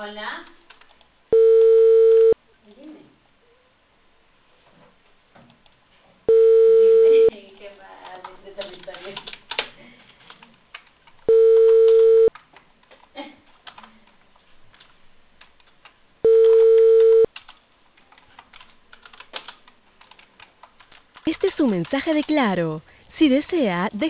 Hola. Dime. Dime, ¿qué más de territorio? Este es un mensaje de Claro. Si desea,